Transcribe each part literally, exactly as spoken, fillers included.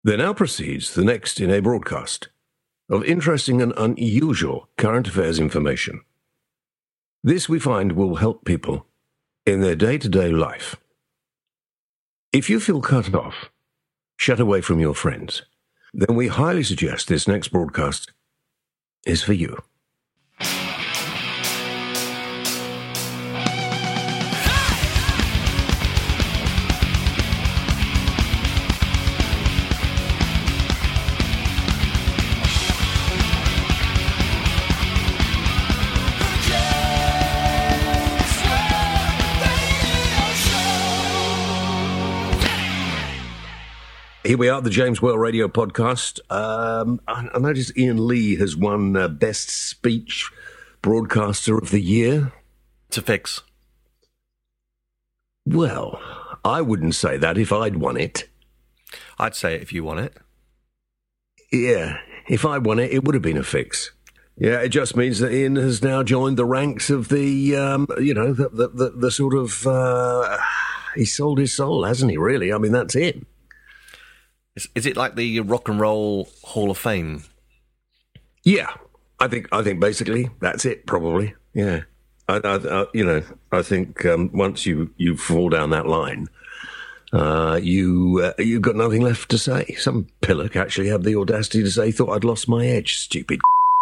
There now proceeds the next in a broadcast of interesting and unusual current affairs information. This, we find, will help people in their day-to-day life. If you feel cut off, shut away from your friends, then we highly suggest this next broadcast is for you. Here we are, the James Whale Radio Podcast. Um, I, I noticed Ian Lee has won uh, Best Speech Broadcaster of the Year. It's a fix. Well, I wouldn't say that if I'd won it. I'd say it if you won it. Yeah, if I won it, it would have been a fix. Yeah, it just means that Ian has now joined the ranks of the, um, you know, the, the, the, the sort of, uh, he sold his soul, hasn't he, really? I mean, that's it. Is, is it like the Rock and Roll Hall of Fame? Yeah, I think I think basically that's it. Probably, yeah. I, I, I you know, I think um, once you, you fall down that line, uh, you uh, you've got nothing left to say. Some pillock actually had the audacity to say, "Thought I'd lost my edge." Stupid.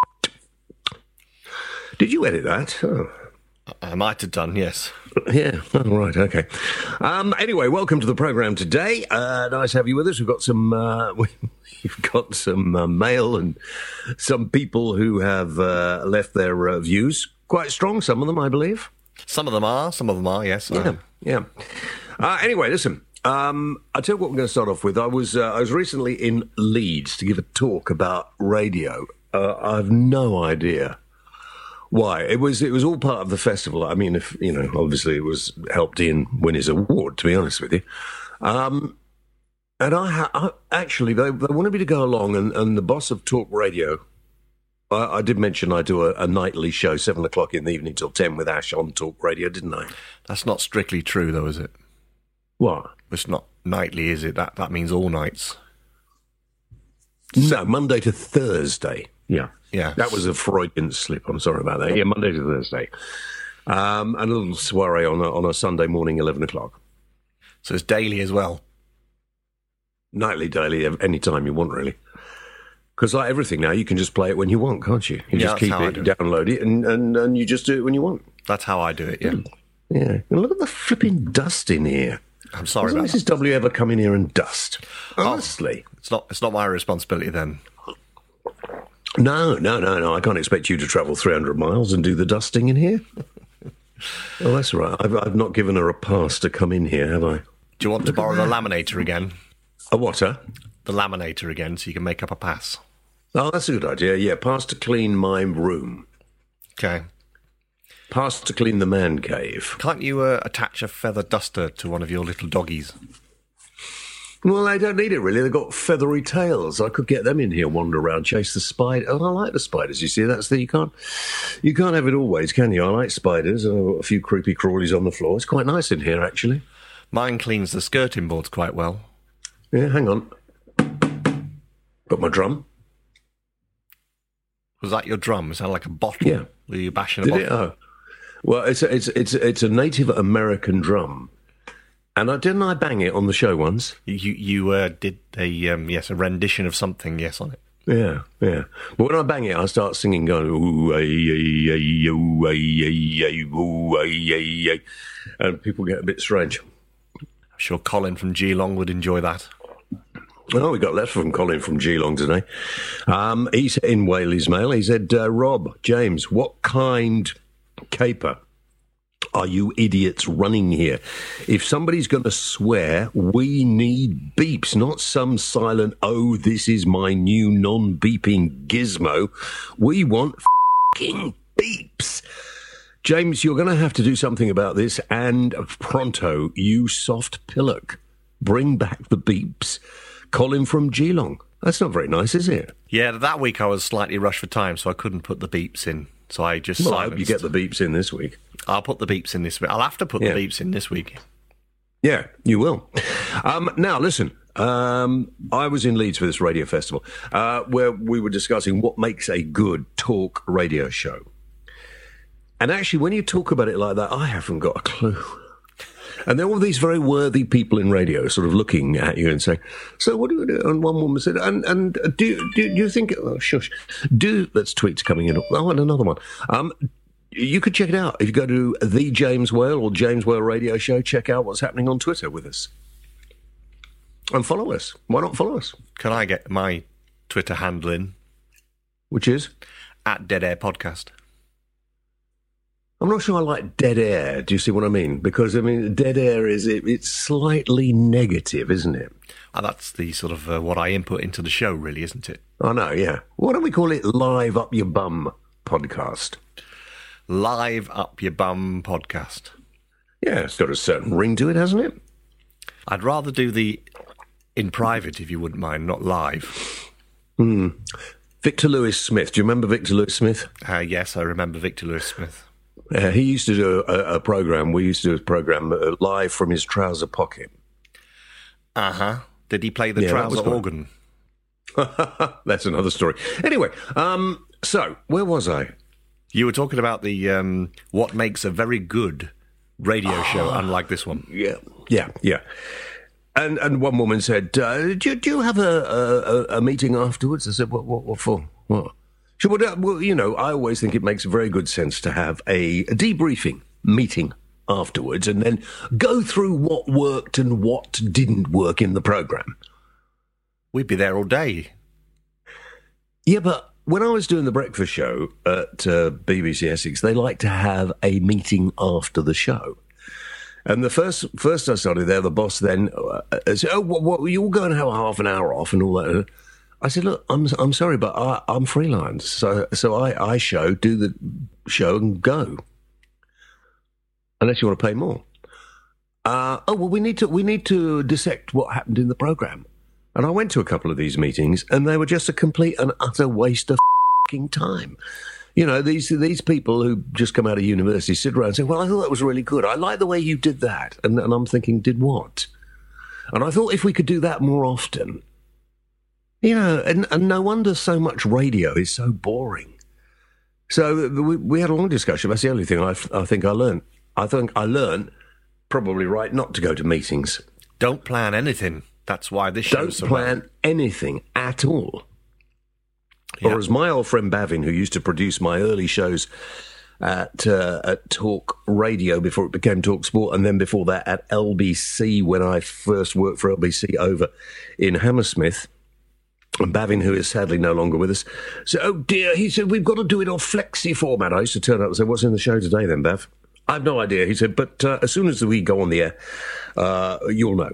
Did you edit that? Oh. I might have done, yes. Yeah, oh, right, okay. Um, anyway, welcome to the programme today. Uh, nice to have you with us. We've got some, uh, we've got some uh, mail and some people who have uh, left their uh, views. Quite strong, some of them, I believe. Some of them are, some of them are, yes. Yeah, yeah. Uh, anyway, listen, um, I'll tell you what we're going to start off with. I was, uh, I was recently in Leeds to give a talk about radio. Uh, I have no idea why. It was it was all part of the festival. I mean, if you know, obviously it was helped Ian win his award, to be honest with you. Um, and I, ha- I actually, they, they wanted me to go along, and, and the boss of Talk Radio, I, I did mention I do a, a nightly show, seven o'clock in the evening till ten with Ash on Talk Radio, didn't I? That's not strictly true, though, is it? What? It's not nightly, is it? That, that means all nights. No, Monday to Thursday. Yeah. Yeah. That was a Freudian slip. I'm sorry about that. Yeah, Monday to Thursday. Um, and a little soiree on a, on a Sunday morning, eleven o'clock. So it's daily as well? Nightly, daily, any time you want, really. Because like everything now, you can just play it when you want, can't you? You yeah, just keep it, download it, and, and, and you just do it when you want. That's how I do it, yeah. Yeah. And look at the flipping dust in here. I'm sorry Doesn't about Missus that. W ever come in here and dust? Honestly. Oh, it's not It's not my responsibility then. No, no, no, no. I can't expect you to travel three hundred miles and do the dusting in here. Oh, that's right. I've, I've not given her a pass to come in here, have I? Do you want to borrow the laminator again? A what, huh? The laminator again, so you can make up a pass. Oh, that's a good idea. Yeah, pass to clean my room. Okay. Pass to clean the man cave. Can't you uh, attach a feather duster to one of your little doggies? Well, they don't need it, really. They've got feathery tails. I could get them in here, wander around, chase the spider. Oh, I like the spiders, you see. That's the, you can't, you can't have it always, can you? I like spiders. I've got a few creepy crawlies on the floor. It's quite nice in here, actually. Mine cleans the skirting boards quite well. Yeah, hang on. Got my drum. Was that your drum? It sounded like a bottle. Yeah. Were you bashing a Did bottle? it? Oh. Well, it's a, it's it's it's a Native American drum. And I didn't I bang it on the show once? You you uh, did a um, yes a rendition of something yes on it. Yeah, yeah. But when I bang it, I start singing, going ooh ay ay ay ooh ay ay ay ooh ay ay ay, and people get a bit strange. I'm sure Colin from Geelong would enjoy that. Oh, we got letter from Colin from Geelong today. Um, he's in Whaley's Mail. He said, uh, Rob, James, what kind caper are you idiots running here? If somebody's going to swear, we need beeps, not some silent, oh, this is my new non-beeping gizmo. We want f***ing beeps. James, you're going to have to do something about this, and pronto, you soft pillock. Bring back the beeps. Colin from Geelong. That's not very nice, is it? Yeah, that week I was slightly rushed for time, so I couldn't put the beeps in. So I just well, silenced. I hope you get the beeps in this week. I'll put the beeps in this week. I'll have to put yeah. the beeps in this week. Yeah, you will. Um, now, listen. Um, I was in Leeds for this radio festival uh, where we were discussing what makes a good talk radio show. And actually, when you talk about it like that, I haven't got a clue. And there were all these very worthy people in radio sort of looking at you and saying, so what do you do? And one woman said, and, and do, do, do you think, oh, shush, do, that's tweets coming in. Oh, and another one. Um, you could check it out. If you go to The James Whale or James Whale Radio Show, check out what's happening on Twitter with us. And follow us. Why not follow us? Can I get my Twitter handle in? Which is? At Dead Air Podcast. I'm not sure I like dead air. Do you see what I mean? Because, I mean, dead air is, it, it's slightly negative, isn't it? Oh, that's the sort of uh, what I input into the show, really, isn't it? I know, yeah. Why don't we call it Live Up Your Bum Podcast? Live Up Your Bum Podcast. Yeah, it's got a certain ring to it, hasn't it? I'd rather do the in private, if you wouldn't mind, not live. Hmm. Victor Lewis Smith. Do you remember Victor Lewis Smith? Uh, yes, I remember Victor Lewis Smith. Uh, he used to do a, a program. We used to do a program uh, live from his trouser pocket. Uh huh. Did he play the yeah, trouser organ? That's another story. Anyway, um, so where was I? You were talking about the um, what makes a very good radio show, unlike this one. Yeah, yeah, yeah. And and one woman said, uh, do, do you have a, a, a meeting afterwards? I said, what, what, what for? What? She would, uh, well, you know, I always think it makes very good sense to have a, a debriefing meeting afterwards and then go through what worked and what didn't work in the programme. We'd be there all day. Yeah, but when I was doing the breakfast show at uh, B B C Essex, they like to have a meeting after the show. And the first first I started there, the boss then uh, said, oh, what, what, you all go and have a half an hour off and all that. I said, look, I'm I'm sorry, but I, I'm freelance. So so I, I show, do the show and go. Unless you want to pay more. Uh, oh, well, we need to we need to dissect what happened in the programme. And I went to a couple of these meetings and they were just a complete and utter waste of f***ing time. You know, these these people who just come out of university sit around and say, well, I thought that was really good. I like the way you did that. And, and I'm thinking, did what? And I thought if we could do that more often, you know, and, and no wonder so much radio is so boring. So we, we had a long discussion. That's the only thing I, I think I learned. I think I learned, probably right, not to go to meetings. Don't plan anything. That's why this Don't show's so plan well. anything at all. Yeah. Or as my old friend Bavin, who used to produce my early shows at uh, at Talk Radio before it became Talk Sport, and then before that at L B C when I first worked for L B C over in Hammersmith. And Bavin, who is sadly no longer with us, said, oh dear, he said, we've got to do it on flexi format. I used to turn up and say, what's in the show today then, Bav? I have no idea. He said, but uh, as soon as we go on the air, uh, you'll know.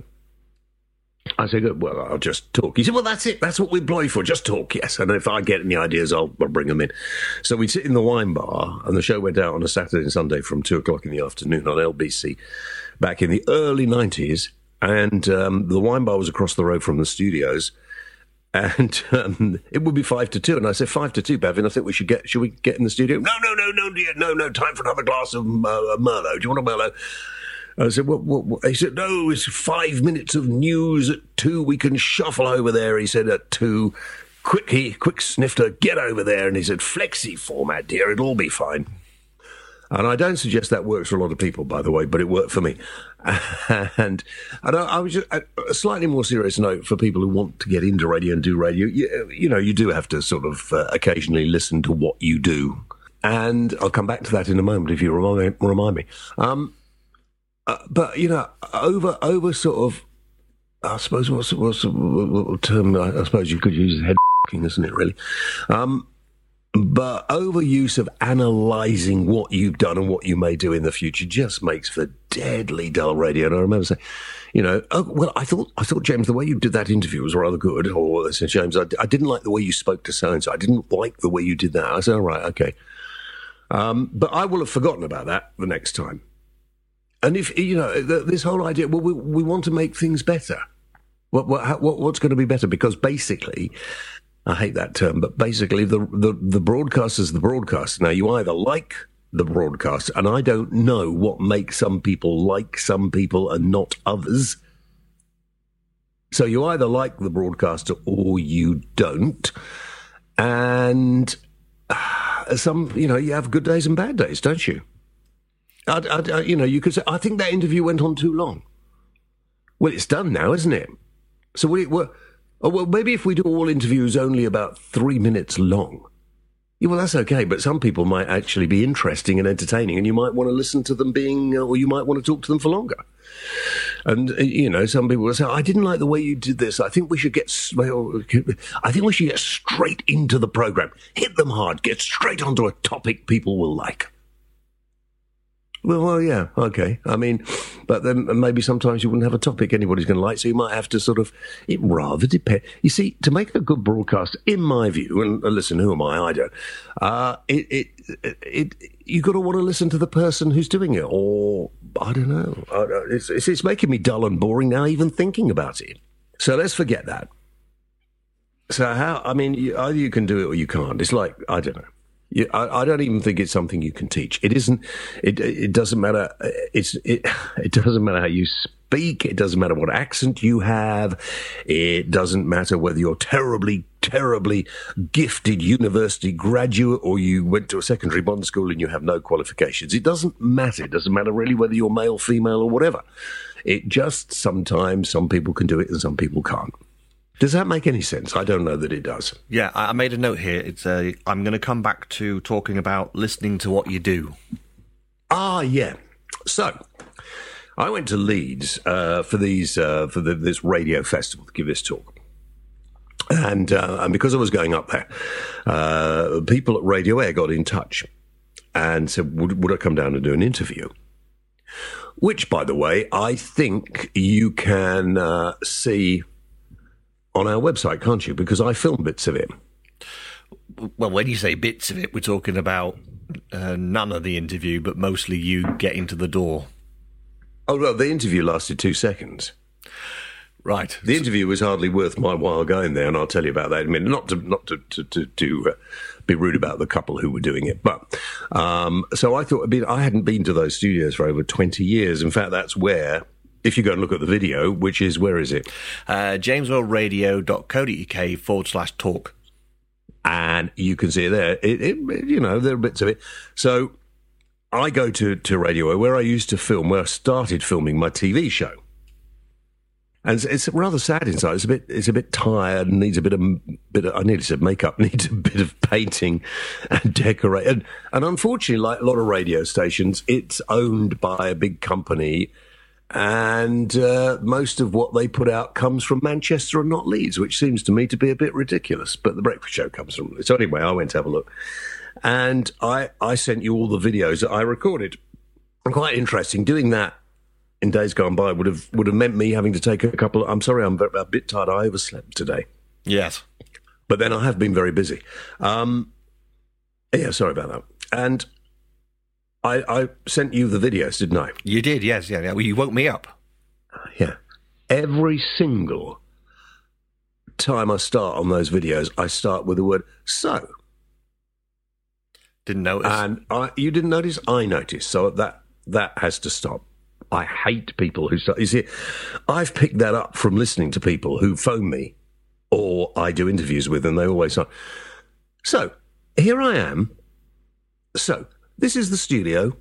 I said, good, well, I'll just talk. He said, well, that's it. That's what we employ for. Just talk, yes. And if I get any ideas, I'll, I'll bring them in. So we'd sit in the wine bar, and the show went out on a Saturday and Sunday from two o'clock in the afternoon on L B C back in the early nineties. And um, the wine bar was across the road from the studios. And um, it would be five to two. And I said, five to two, Bavin, I think we should get, should we get in the studio? No, no, no, no, dear, no, no, time for another glass of uh, Merlot. Do you want a Merlot? I said, what, what, what? He said, no, it's five minutes of news at two. We can shuffle over there. He said, at two. Quick, he, quick snifter, get over there. And he said, flexi format, dear, it'll all be fine. And I don't suggest that works for a lot of people, by the way, but it worked for me. And, and I, I was just, a slightly more serious note for people who want to get into radio and do radio. You, you know, you do have to sort of uh, occasionally listen to what you do. And I'll come back to that in a moment if you remind, remind me. Um, uh, but, you know, over over sort of, I suppose, what's, what's what term I, I suppose you could use head f***ing, isn't it, really? Um But overuse of analysing what you've done and what you may do in the future just makes for deadly dull radio. And I remember saying, you know, oh, well, I thought, I thought, James, the way you did that interview was rather good. Or I said, James, I, I didn't like the way you spoke to so-and-so. I didn't like the way you did that. I said, all right, okay. Um, but I will have forgotten about that the next time. And if, you know, this whole idea, well, we, we want to make things better. What, what, what, what's going to be better? Because basically, I hate that term, but basically the, the, the broadcaster's the broadcaster. Now, you either like the broadcast, and I don't know what makes some people like some people and not others. So you either like the broadcaster or you don't. And uh, some, you know, you have good days and bad days, don't you? I, I, you know, you could say, I think that interview went on too long. Well, it's done now, isn't it? So we were, oh, well, maybe if we do all interviews only about three minutes long. Yeah, well, that's okay, but some people might actually be interesting and entertaining, and you might want to listen to them being, or you might want to talk to them for longer. And, uh, you know, some people will say, I didn't like the way you did this. I think we should get, well, I think we should get straight into the program. Hit them hard, get straight onto a topic people will like. Well, well, yeah, okay. I mean, but then maybe sometimes you wouldn't have a topic anybody's going to like, so you might have to sort of, it rather depends. You see, to make a good broadcast, in my view, and uh, listen, who am I? I don't. Uh, it, it, it, it, you got to want to listen to the person who's doing it, or, I don't know. Uh, it's, it's, it's making me dull and boring now, even thinking about it. So let's forget that. So how, I mean, you, either you can do it or you can't. It's like, I don't know. You, I, I don't even think it's something you can teach. It isn't. It it doesn't matter. It's it. It doesn't matter how you speak. It doesn't matter what accent you have. It doesn't matter whether you're terribly, terribly gifted university graduate or you went to a secondary modern school and you have no qualifications. It doesn't matter. It doesn't matter really whether you're male, female, or whatever. It just sometimes some people can do it and some people can't. Does that make any sense? I don't know that it does. Yeah, I made a note here. It's uh, I'm going to come back to talking about listening to what you do. Ah, yeah. So, I went to Leeds uh, for these uh, for the, this radio festival to give this talk. And, uh, and because I was going up there, uh, people at Radio Air got in touch and said, would, would I come down and do an interview? Which, by the way, I think you can uh, see on our website, can't you? Because I filmed bits of it. Well, when you say bits of it, we're talking about uh, none of the interview, but mostly you getting to the door. Oh, no, the interview lasted two seconds. Right. The interview was hardly worth my while going there, and I'll tell you about that in a minute. Not to not to to, to, to uh, be rude about the couple who were doing it, but um, so I thought I, mean, I hadn't been to those studios for over twenty years. In fact, that's where, if you go and look at the video, which is, where is it? Uh, jameswellradio.co.uk forward slash talk. And you can see it there. It, it, you know, there are bits of it. So I go to, to Radio, where I used to film, where I started filming my T V show. And it's, it's rather sad inside. It's a bit, it's a bit tired and needs a bit of, bit of, I nearly said makeup, needs a bit of painting and decorate. And, and unfortunately, like a lot of radio stations, it's owned by a big company. And uh, most of what they put out comes from Manchester and not Leeds, which seems to me to be a bit ridiculous. But the breakfast show comes from Leeds. So anyway, I went to have a look. And I, I sent you all the videos that I recorded. Quite interesting. Doing that in days gone by would have would have meant me having to take a couple of, I'm sorry, I'm a bit tired. I overslept today. Yes. But then I have been very busy. Um, yeah, sorry about that. And I, I sent you the videos, didn't I? You did, yes. Yeah, yeah. Well, you woke me up. Yeah. Every single time I start on those videos, I start with the word so. Didn't notice. And I, you didn't notice? I noticed. So that that has to stop. I hate people who start. You see, I've picked that up from listening to people who phone me or I do interviews with, and they always say, so, here I am. So, this is the studio.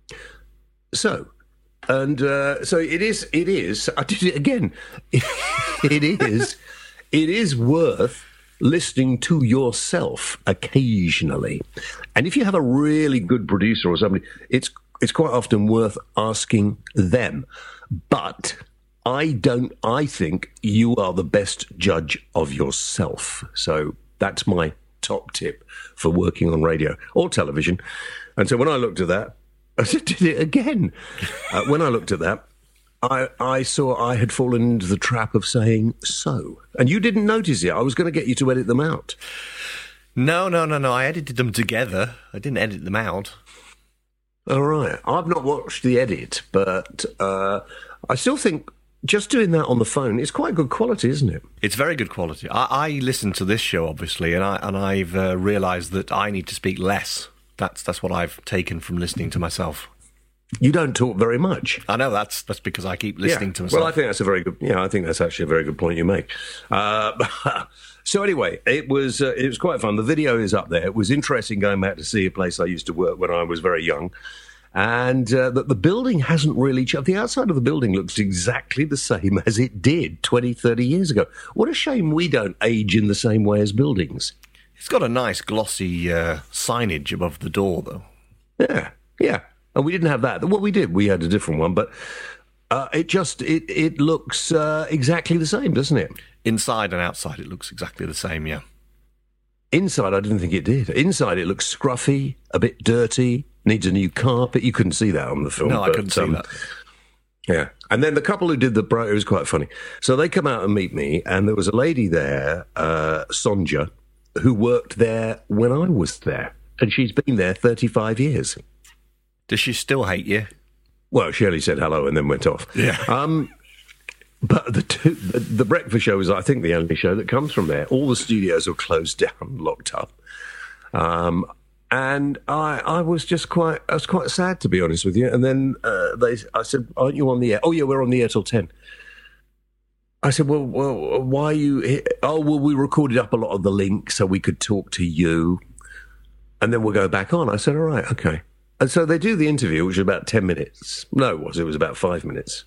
So, and uh, so it is, it is, I did it again. It is, it is worth listening to yourself occasionally. And if you have a really good producer or somebody, it's it's quite often worth asking them. But I don't, I think you are the best judge of yourself. So that's my top tip for working on radio or television. And so when I looked at that, I did it again. Uh, when I looked at that, I, I saw I had fallen into the trap of saying so. And you didn't notice it. I was going to get you to edit them out. No, no, no, no. I edited them together. I didn't edit them out. All right. I've not watched the edit, but uh, I still think just doing that on the phone is quite good quality, isn't it? It's very good quality. I, I listen to this show, obviously, and, I, and I've uh, realised that I need to speak less That's that's what I've taken from listening to myself. You don't talk very much. I know that's that's because I keep listening yeah. to myself. Well, I think that's a very good. Yeah, I think that's actually a very good point you make. Uh, so anyway, it was uh, it was quite fun. The video is up there. It was interesting going back to see a place I used to work when I was very young, and uh, that the building hasn't really changed. The outside of the building looks exactly the same as it did twenty, thirty years ago. What a shame we don't age in the same way as buildings. It's got a nice glossy uh, signage above the door, though. Yeah, yeah. And we didn't have that. What we did, we had a different one, but uh, it just, it, it looks uh, exactly the same, doesn't it? Inside and outside, it looks exactly the same, yeah. Inside, I didn't think it did. Inside, it looks scruffy, a bit dirty, needs a new carpet. You couldn't see that on the film. No, I but, couldn't see um, that. Yeah. And then the couple who did the, it was quite funny. So they come out and meet me, and there was a lady there, uh, Sonja, who worked there when I was there. And she's been there thirty-five years. Does she still hate you? Well, Shirley said hello and then went off. Yeah. Um, but the, two, the the breakfast show is, I think, the only show that comes from there. All the studios are closed down, locked up. Um, and I I was just quite I was quite sad, to be honest with you. And then uh, they I said, "Aren't you on the air?" "Oh yeah, we're on the air till ten." I said, well, well, why are you here? "Oh, well, we recorded up a lot of the links so we could talk to you, and then we'll go back on." I said, all right, okay. And so they do the interview, which was about ten minutes. No, it was. It was about five minutes.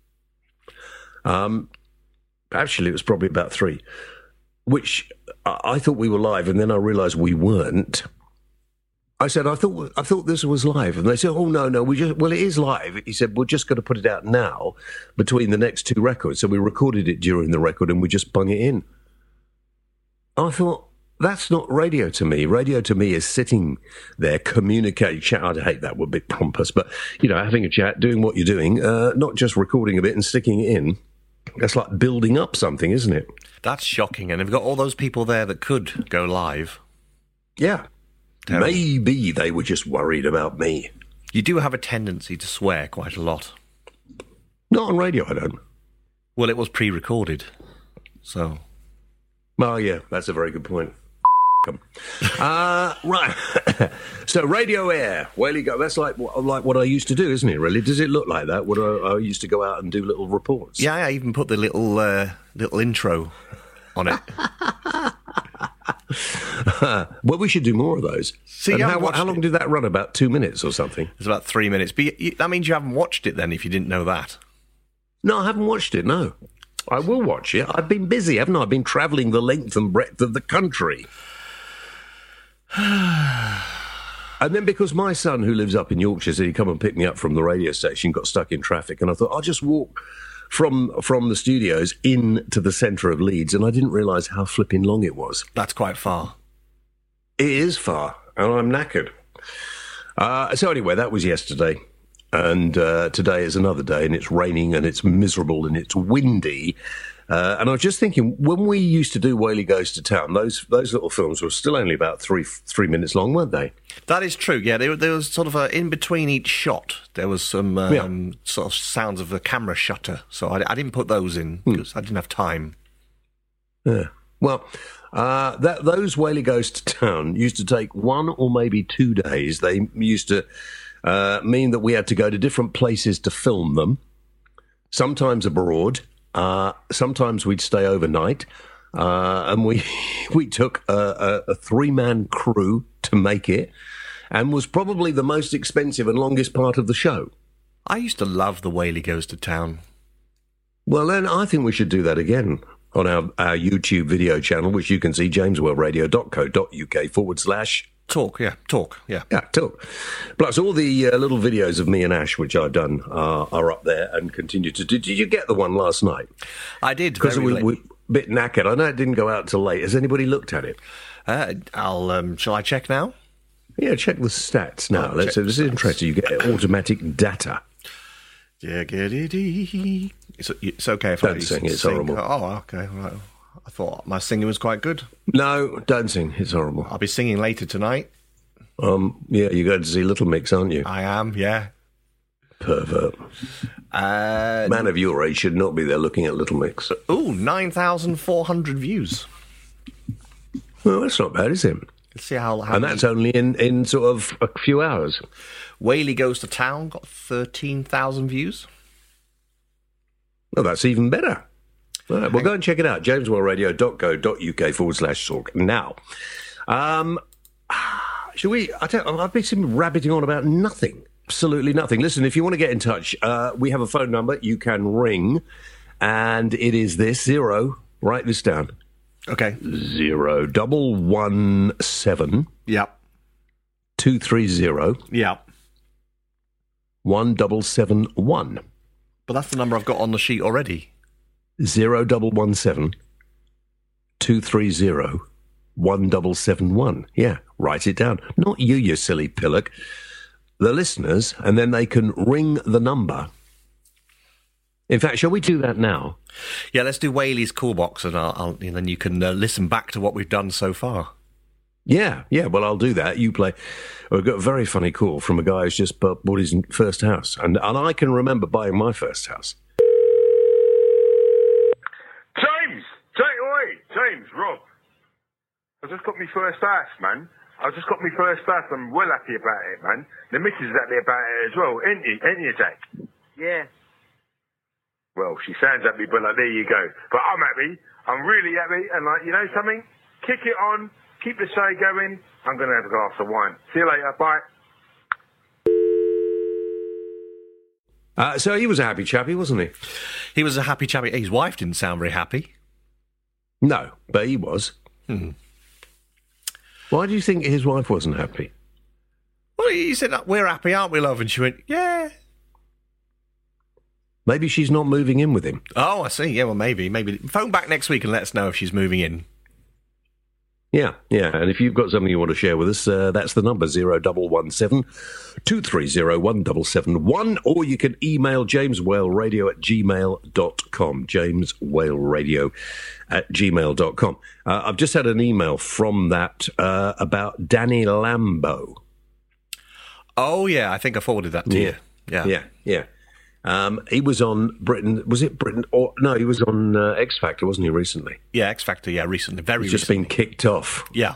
Um, actually, it was probably about three, which I, I thought we were live, and then I realised we weren't. I said, I thought I thought this was live. And they said, oh, no, no, we just, well, it is live. He said, we're just going to put it out now between the next two records. So we recorded it during the record, and we just bung it in. I thought, that's not radio to me. Radio to me is sitting there, communicating, chat. I hate that word, a bit pompous, but, you know, having a chat, doing what you're doing, uh, not just recording a bit and sticking it in. That's like building up something, isn't it? That's shocking. And they've got all those people there that could go live. Yeah. Terrible. Maybe they were just worried about me. You do have a tendency to swear quite a lot. Not on radio, I don't. Well, it was pre-recorded, so... Oh, yeah, that's a very good point. Uh, right. So Radio Air, where you go? That's like like what I used to do, isn't it? Really? Does it look like that? What I, I used to go out and do little reports. Yeah, I even put the little uh, little intro on it. Well, we should do more of those. See, and how, how long it. did that run? About two minutes or something? It's about three minutes. But you, you, that means you haven't watched it then, if you didn't know that. No, I haven't watched it. No, I will watch it. I've been busy, haven't I? I've been travelling the length and breadth of the country. And then because my son, who lives up in Yorkshire, said he'd come and pick me up from the radio station, got stuck in traffic, and I thought, I'll just walk from from the studios in to the centre of Leeds, and I didn't realise how flipping long it was. That's quite far. It is far, and I'm knackered. Uh, so anyway, that was yesterday, and uh, today is another day, and it's raining, and it's miserable, and it's windy. Uh, and I was just thinking, when we used to do Whaley Goes to Town, those those little films were still only about three three minutes long, weren't they? That is true, yeah. There, there was sort of a, in between each shot, there was some um, yeah. sort of sounds of the camera shutter. So I, I didn't put those in because mm. I didn't have time. Yeah. Well, uh, that, those Whaley Goes to Town used to take one or maybe two days. They used to uh, mean that we had to go to different places to film them, sometimes abroad. Uh, sometimes we'd stay overnight, uh, and we we took a, a, a three-man crew to make it, and was probably the most expensive and longest part of the show. I used to love the Whaley Goes to Town. Well, then I think we should do that again on our, our YouTube video channel, which you can see, jameswellradio.co.uk forward slash... Talk, yeah, talk, yeah. Yeah, talk. Plus, all the uh, little videos of me and Ash, which I've done, uh, are up there and continue to do. Did you get the one last night? I did, because we late. were a bit knackered. I know it didn't go out till late. Has anybody looked at it? Uh, I'll, um, shall I check now? Yeah, check the stats now. Oh, Let's say this is interesting. You get automatic data. Yeah, get it. It's, it's okay if don't I sing. It's sing. horrible. Oh, okay, right. I thought my singing was quite good. No, don't sing. It's horrible. I'll be singing later tonight. Um, yeah, you're going to see Little Mix, aren't you? I am, yeah. Pervert. Uh, Man of your age should not be there looking at Little Mix. Ooh, nine thousand four hundred views. Well, that's not bad, is it? Let's see how... how and that's only in, in sort of a few hours. Whaley Goes to Town got thirteen thousand views. Well, that's even better. All right, well, go and check it out. jameswellradio.co.uk forward slash talk. Now, um, shall we... I don't, I've been rabbiting on about nothing. Absolutely nothing. Listen, if you want to get in touch, uh, we have a phone number you can ring, and it is this, zero, write this down. Okay. Zero, double one seven. Yep. Two three zero. Yep. One double seven one. But that's the number I've got on the sheet already. Zero double one seven. Two three zero. One double seven one. Yeah, write it down. Not you, you silly pillock. The listeners, and then they can ring the number. In fact, shall we do that now? Yeah, let's do Whaley's call box, and, I'll, I'll, and then you can uh, listen back to what we've done so far. Yeah, yeah, well, I'll do that. You play. We've got a very funny call from a guy who's just bought his first house, and, and I can remember buying my first house. James! James, oi! James, Rob. I just got my first house, man. I just got my first house. I'm well happy about it, man. The missus is happy about it as well, ain't you, ain't you, Jack? Yeah. Well, she sounds happy, but like, there you go. But I'm happy. I'm really happy. And like, you know something? Kick it on. Keep the show going. I'm going to have a glass of wine. See you later. Bye. Uh, so he was a happy chappy, wasn't he? He was a happy chappy. His wife didn't sound very happy. No, but he was. Hmm. Why do you think his wife wasn't happy? Well, he said, we're happy, aren't we, love? And she went, yeah. Maybe she's not moving in with him. Oh, I see. Yeah, well, maybe. Maybe. Phone back next week and let us know if she's moving in. Yeah, yeah. And if you've got something you want to share with us, uh, that's the number, zero double one seven, two three zero, one double seven one, or you can email jameswhaleradio at gmail dot com, jameswhaleradio at gmail dot com. Uh, I've just had an email from that uh, about Danny Lambo. Oh, yeah, I think I forwarded that to yeah. you. Yeah, yeah, yeah. Um, he was on Britain. Was it Britain? Or no, he was on uh, X Factor, wasn't he? Recently. Yeah, X Factor. Yeah, recently, very. He's just recently. been kicked off. Yeah.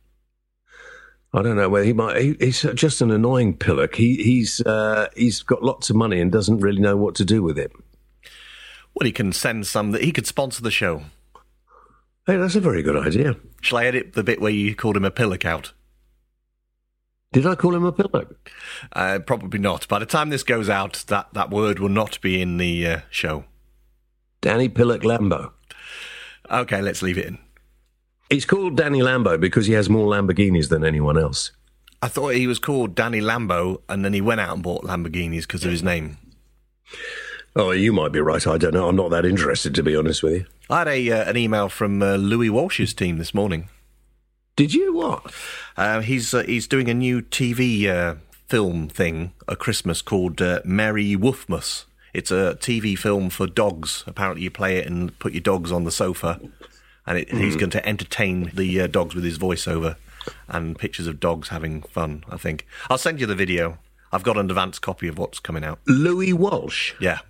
I don't know whether he might. He, he's just an annoying pillock. He, he's uh, he's got lots of money and doesn't really know what to do with it. Well, he can send some that he could sponsor the show. Hey, that's a very good idea. Shall I edit the bit where you called him a pillock out? Did I call him a pillock? Uh, probably not. By the time this goes out, that, that word will not be in the uh, show. Danny Pillock Lambo. Okay, let's leave it in. He's called Danny Lambo because he has more Lamborghinis than anyone else. I thought he was called Danny Lambo, and then he went out and bought Lamborghinis because of his name. Oh, you might be right. I don't know. I'm not that interested, to be honest with you. I had a uh, an email from uh, Louis Walsh's team this morning. Did you? What? Uh, he's uh, he's doing a new T V uh, film thing at Christmas called uh, Merry Woofmas. It's a T V film for dogs. Apparently you play it and put your dogs on the sofa, and it, mm. he's going to entertain the uh, dogs with his voiceover and pictures of dogs having fun, I think. I'll send you the video. I've got an advance copy of what's coming out. Louis Walsh? Yeah.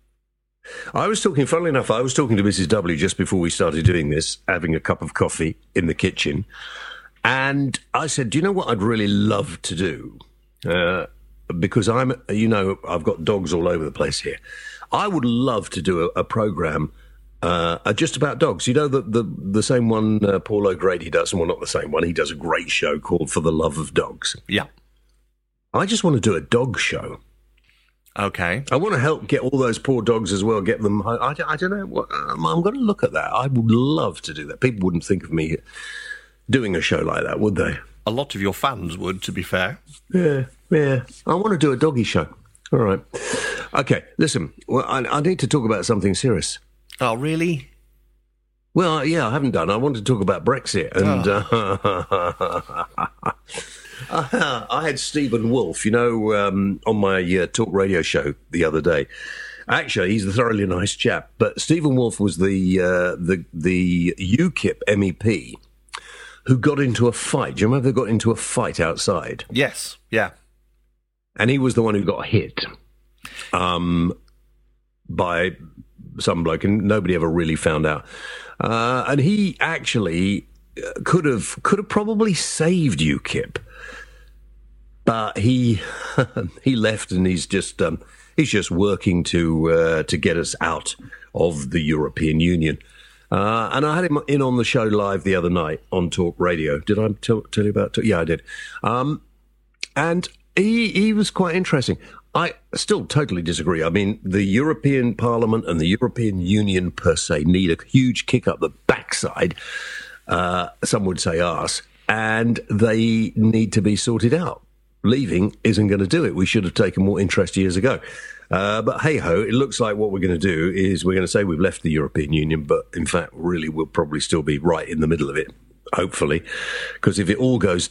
I was talking, funnily enough, I was talking to Missus W just before we started doing this, having a cup of coffee in the kitchen. And I said, do you know what I'd really love to do? Uh, because I'm, you know, I've got dogs all over the place here. I would love to do a, a program uh, just about dogs. You know, the the, the same one uh, Paul O'Grady does, well, not the same one. He does a great show called For the Love of Dogs. Yeah. I just want to do a dog show. Okay. I want to help get all those poor dogs as well, get them... I, I, I don't know. What, I'm, I'm going to look at that. I would love to do that. People wouldn't think of me doing a show like that, would they? A lot of your fans would, to be fair. Yeah, yeah. I want to do a doggy show. All right. Okay, listen. Well, I, I need to talk about something serious. Oh, really? Well, yeah, I haven't done. I want to talk about Brexit. And oh. uh, Uh, I had Stephen Wolfe, you know, um, on my uh, talk radio show the other day. Actually, he's a thoroughly nice chap. But Stephen Wolfe was the uh, the the UKIP M E P who got into a fight. Do you remember they got into a fight outside? Yes, yeah. And he was the one who got hit um, by some bloke, and nobody ever really found out. Uh, and he actually could have could have probably saved UKIP, but he he left, and he's just um, he's just working to uh, to get us out of the European Union. Uh, and I had him in on the show live the other night on Talk Radio. Did I tell, tell you about it? Yeah, I did. Um, and he he was quite interesting. I still totally disagree. I mean, the European Parliament and the European Union per se need a huge kick up the backside. Uh, some would say arse, and they need to be sorted out. Leaving isn't going to do it. We should have taken more interest years ago. Uh, but hey-ho, it looks like what we're going to do is we're going to say we've left the European Union, but in fact, really, we'll probably still be right in the middle of it, hopefully. Because if it all goes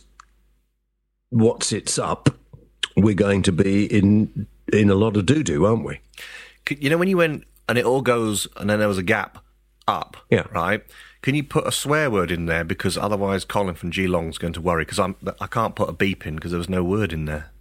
what's it's up, we're going to be in in a lot of doo-doo, aren't we? You know, when you went, and it all goes, and then there was a gap up, yeah, right? Can you put a swear word in there? Because otherwise Colin from Geelong's going to worry, because I'm I can't put a beep in because there was no word in there.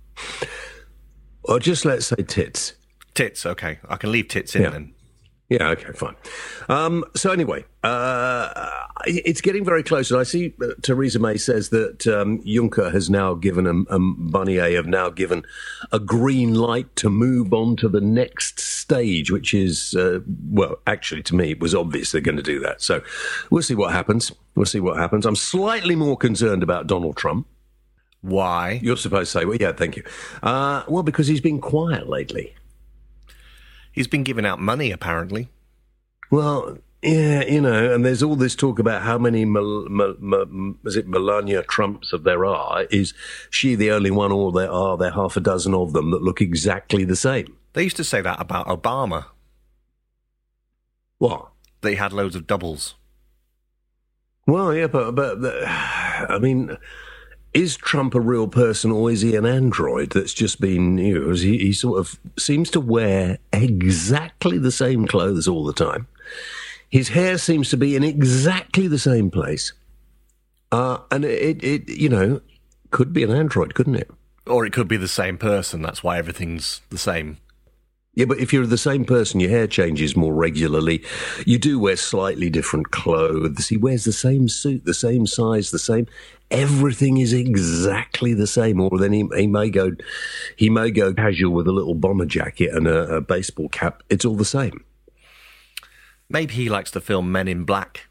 Or just let's say tits. Tits, okay. I can leave tits in yeah. then. Yeah, okay, fine. Um, so anyway, uh, it's getting very close. And I see uh, Theresa May says that um, Juncker has now given, um, um, Barnier have now given a green light to move on to the next stage, which is, uh, well, actually, to me, it was obvious they're going to do that. So we'll see what happens. We'll see what happens. I'm slightly more concerned about Donald Trump. Why? You're supposed to say, well, yeah, thank you. Uh, well, because he's been quiet lately. He's been giving out money, apparently. Well, yeah, you know, and there's all this talk about how many, Mel- Mel- Mel- is it Melania Trumps of there are? Is she the only one, or there are there half a dozen of them that look exactly the same? They used to say that about Obama. What? They had loads of doubles. Well, yeah, but, but the, I mean... Is Trump a real person, or is he an android that's just been, you know, he, he sort of seems to wear exactly the same clothes all the time. His hair seems to be in exactly the same place. Uh, and it, it, you know, could be an android, couldn't it? Or it could be the same person. That's why everything's the same. Yeah, but if you're the same person, your hair changes more regularly. You do wear slightly different clothes. He wears the same suit, the same size, the same. Everything is exactly the same. Or then he, he may go, he may go casual with a little bomber jacket and a, a baseball cap. It's all the same. Maybe he likes the film Men in Black.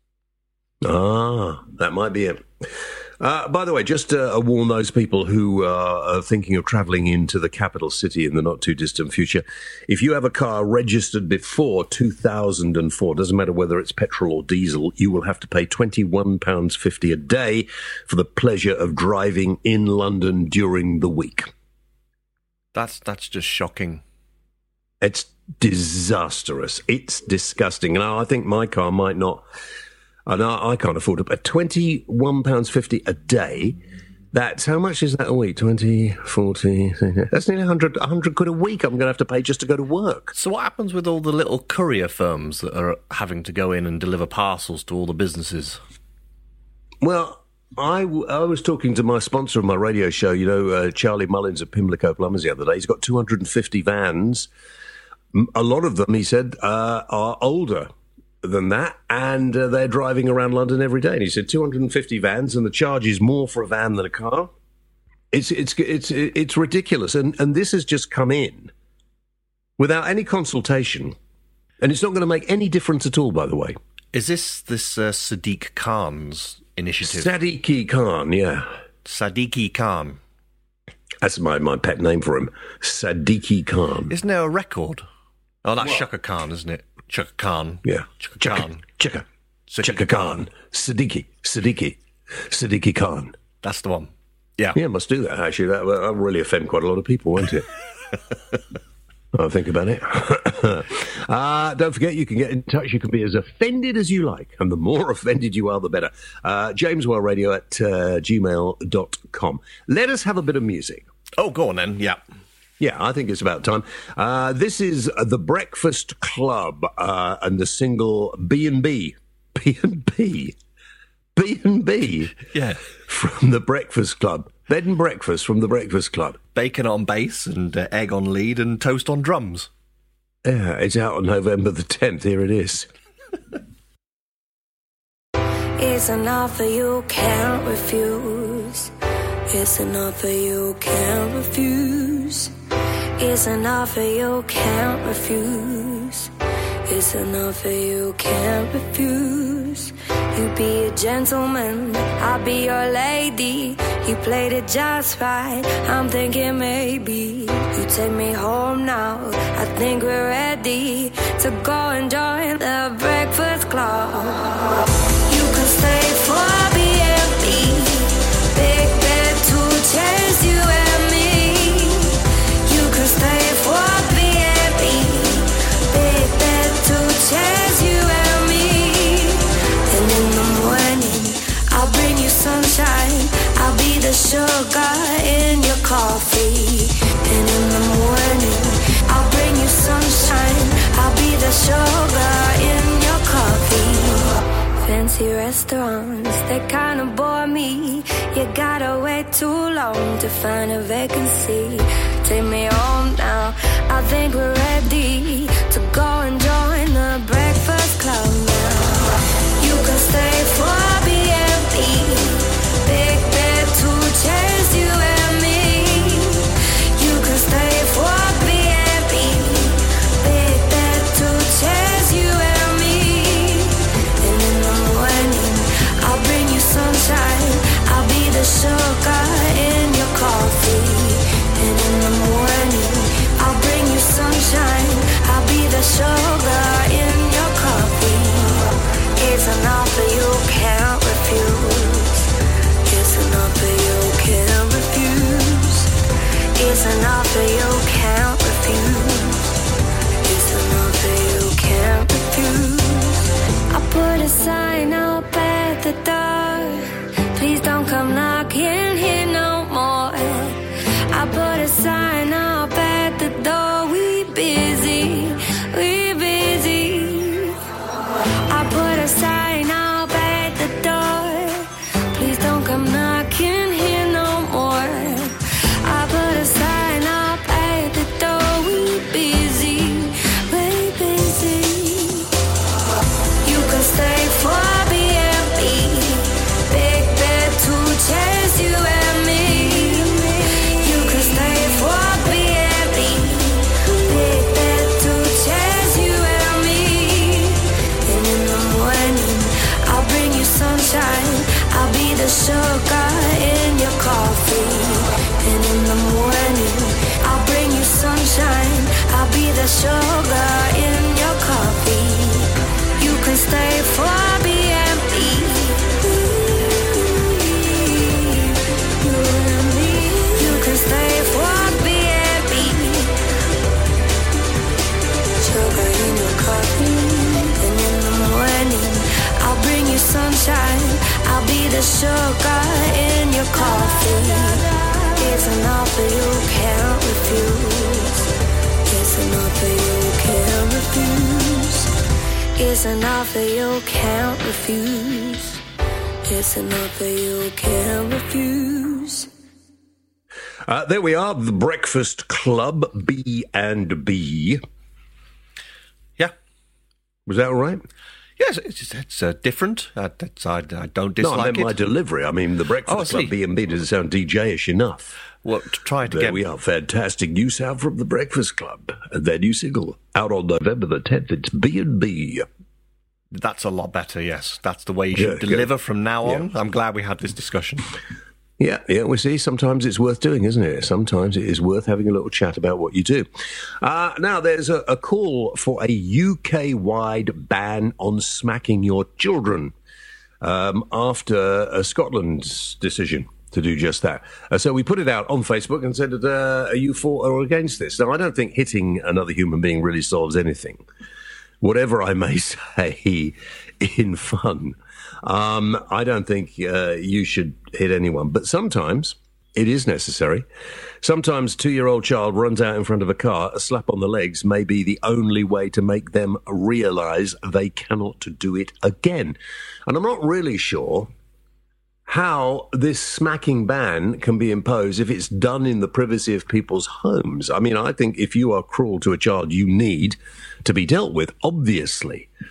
Ah, that might be it. Uh, by the way, just uh, warn those people who uh, are thinking of travelling into the capital city in the not-too-distant future. If you have a car registered before two thousand four, doesn't matter whether it's petrol or diesel, you will have to pay twenty-one pounds fifty a day for the pleasure of driving in London during the week. That's that's just shocking. It's disastrous. It's disgusting. And I think my car might not... And I, I can't afford it, but twenty-one pounds fifty a day, that's, how much is that a week? twenty, forty, that's nearly one hundred, one hundred quid a week I'm going to have to pay just to go to work. So what happens with all the little courier firms that are having to go in and deliver parcels to all the businesses? Well, I, w- I was talking to my sponsor of my radio show, you know, uh, Charlie Mullins of Pimlico Plumbers the other day. He's got two hundred fifty vans. A lot of them, he said, uh, are older than that, and uh, they're driving around London every day. And he said two hundred fifty vans, and the charge is more for a van than a car. It's it's it's it's ridiculous, and and this has just come in without any consultation, and it's not going to make any difference at all. By the way, is this this uh, Sadiq Khan's initiative? Sadiq Khan, yeah, Sadiq Khan. That's my my pet name for him, Sadiq Khan. Isn't there a record? Oh, that's what? Shaka Khan, isn't it? Chaka Khan. Yeah. Chaka Chaka, Khan. Chaka. Chaka Khan. Siddiqui. Siddiqui. Siddiqui Khan. That's the one. Yeah. Yeah, must do that, actually. That will really offend quite a lot of people, won't it? I'll think about it. uh, don't forget, you can get in touch. You can be as offended as you like. And the more offended you are, the better. Uh, JamesWellRadio at uh, gmail dot com. Let us have a bit of music. Oh, go on then. Yeah. Yeah, I think it's about time. Uh, this is The Breakfast Club uh, and the single B and B. B and B. B and B. Yeah. From The Breakfast Club. Bed and breakfast from The Breakfast Club. Bacon on bass and uh, egg on lead and toast on drums. Yeah, it's out on November the tenth. Here it is. It's an offer you can't refuse. It's an offer you can't refuse. It's an offer you can't refuse. It's an offer you can't refuse. You be a gentleman, I'll be your lady. You played it just right, I'm thinking maybe you take me home now. I think we're ready to go and join the Breakfast Club. You can stay for B and B. Big bed, two chairs, you and me. You can stay for B and B. Big bed, two chairs, you and me. And in the morning, I'll bring you sunshine. I'll be the sugar in your coffee. And in the morning, I'll bring you sunshine. I'll be the sugar in your coffee. Fancy restaurants, they kinda bore me. You gotta wait too long to find a vacancy. Take me home now, I think we're ready to go and join the Breakfast Club now. You can stay for B and B. Big bed, two chairs, you and me. You can stay for B and B. Big bed, two chairs, you and me. And in the morning, I'll bring you sunshine. I'll be the sugar in your coffee. And in the morning, I'll bring you sunshine. I'll be the sugar in your coffee. It's an offer you can't refuse. It's an offer you can't refuse. It's an offer you can't refuse. It's an offer you can't refuse. I put a sign up at the door. Please don't come knocking here no more. I put a sign up at the door. We busy, we busy. I put a sign up at the door. Please don't come knocking here no more. I put a sign up at the door. We busy, we busy. You can stay for B and B. Big bed, two chairs, you and me. You can stay for B and B. Big bed, two chairs, you and me. And in the morning, I'll bring you sunshine. I'll be the sugar in your coffee. And in the morning, I'll bring you sunshine. I'll be the sugar in your coffee. You can stay for B and B. You and me. You can stay for B and B. Sugar in your coffee. And in the morning, I'll bring you sunshine. I'll be the sugar in your coffee. It's an offer you can't refuse. It's an offer you can't refuse. It's an offer you can't refuse. It's an offer you can't refuse. Uh, there we are, the Breakfast Club, B and B. Yeah. Was that all right? Yes, it's, it's uh, different. Uh, that's, I, I don't dislike no, I meant it. my delivery. I mean, the Breakfast Oh, I Club see. B and B doesn't sound D J-ish enough. Well, to try to There get... we are, fantastic new sound from the Breakfast Club. And their new single, out on November the tenth, it's B and B. That's a lot better, yes. That's the way you Yeah, should deliver yeah. from now on. Yeah. I'm glad we had this discussion. Yeah, yeah, we see. Sometimes it's worth doing, isn't it? Sometimes it is worth having a little chat about what you do. Uh, now, there's a, a call for a U K-wide ban on smacking your children um, after uh, Scotland's decision to do just that. Uh, so we put it out on Facebook and said, uh, are you for or against this? Now, I don't think hitting another human being really solves anything. Whatever I may say in fun, um, I don't think uh, you should hit anyone. But sometimes it is necessary. Sometimes a two-year-old child runs out in front of a car, a slap on the legs may be the only way to make them realise they cannot do it again. And I'm not really sure how this smacking ban can be imposed if it's done in the privacy of people's homes. I mean, I think if you are cruel to a child, you need to be dealt with, obviously.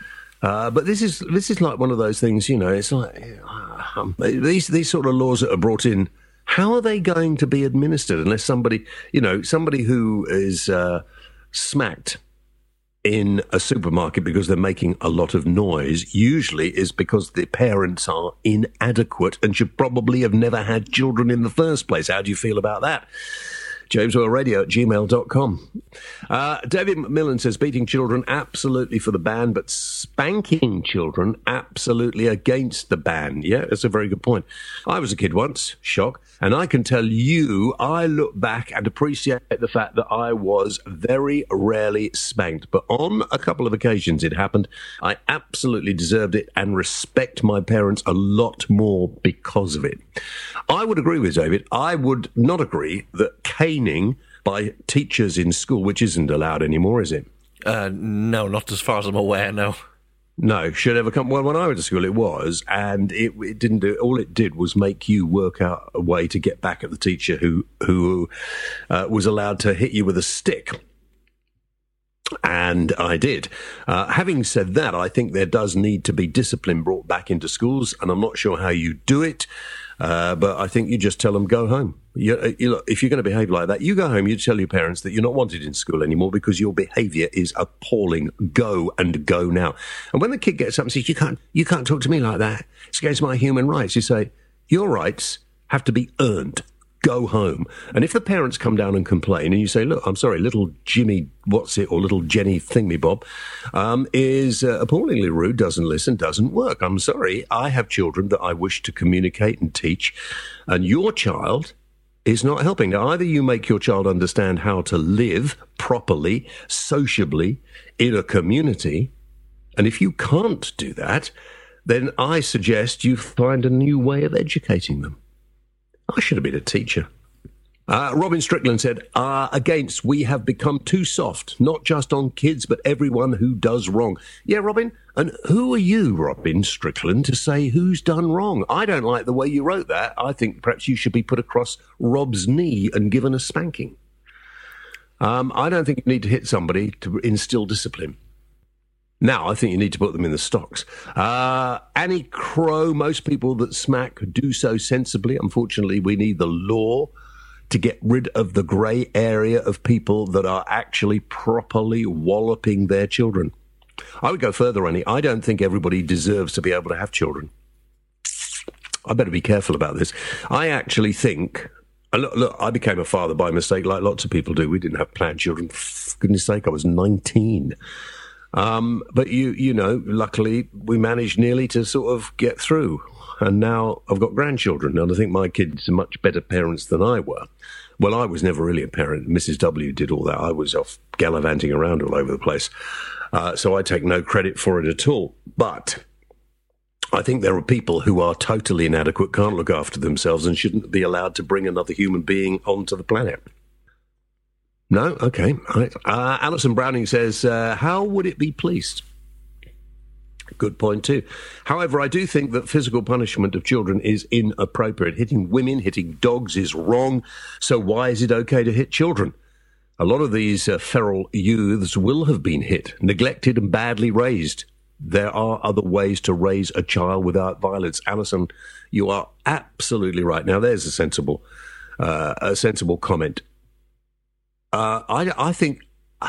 Uh, but this is this is like one of those things, you know, it's like, um, these, these sort of laws that are brought in, how are they going to be administered unless somebody, you know, somebody who is uh, smacked in a supermarket because they're making a lot of noise usually is because the parents are inadequate and should probably have never had children in the first place. How do you feel about that? James Oil Radio at gmail dot com. Uh, David McMillan says, beating children, absolutely for the ban, but spanking children, absolutely against the ban. Yeah, that's a very good point. I was a kid once, shock, and I can tell you, I look back and appreciate the fact that I was very rarely spanked. But on a couple of occasions it happened. I absolutely deserved it and respect my parents a lot more because of it. I would agree with David. I would not agree that caning by teachers in school, which isn't allowed anymore, is it? Uh, no, not as far as I'm aware, no. No, should ever come. Well, when I went to school, it was, and it, it didn't do. All it did was make you work out a way to get back at the teacher who who uh, was allowed to hit you with a stick. And I did. Uh, having said that, I think there does need to be discipline brought back into schools, and I'm not sure how you do it. Uh, but I think you just tell them, go home. You, you know, if you're going to behave like that, you go home, you tell your parents that you're not wanted in school anymore because your behaviour is appalling. Go and go now. And when the kid gets up and says, you can't, you can't talk to me like that, it's against my human rights, you say, your rights have to be earned. Go home. And if the parents come down and complain and you say, look, I'm sorry, little Jimmy, what's it, or little Jenny Thingmy-Bob, um, is uh, appallingly rude, doesn't listen, doesn't work. I'm sorry, I have children that I wish to communicate and teach, and your child is not helping. Now, either you make your child understand how to live properly, sociably, in a community, and if you can't do that, then I suggest you find a new way of educating them. I should have been a teacher. Uh, Robin Strickland said, uh, against, we have become too soft, not just on kids, but everyone who does wrong. Yeah, Robin, and who are you, Robin Strickland, to say who's done wrong? I don't like the way you wrote that. I think perhaps you should be put across Rob's knee and given a spanking. Um, I don't think you need to hit somebody to instill discipline. Now, I think you need to put them in the stocks. Uh, Annie Crow, most people that smack do so sensibly. Unfortunately, we need the law to get rid of the grey area of people that are actually properly walloping their children. I would go further, Annie. I don't think everybody deserves to be able to have children. I better be careful about this. I actually think... Look, look, I became a father by mistake like lots of people do. We didn't have planned children. For goodness sake, I was nineteen. Um, but, you you know, luckily we managed nearly to sort of get through. And now I've got grandchildren, and I think my kids are much better parents than I were. Well, I was never really a parent. Missus W did all that. I was off gallivanting around all over the place. Uh, so I take no credit for it at all. But I think there are people who are totally inadequate, can't look after themselves, and shouldn't be allowed to bring another human being onto the planet. No? Okay. All right. Uh, Alison Browning says, uh, how would it be policed? Good point too. However, I do think that physical punishment of children is inappropriate. Hitting women, hitting dogs is wrong. So why is it okay to hit children? A lot of these uh, feral youths will have been hit, neglected and badly raised. There are other ways to raise a child without violence. Alison, you are absolutely right. Now, there's a sensible, uh, a sensible comment. Uh, I, I think, uh,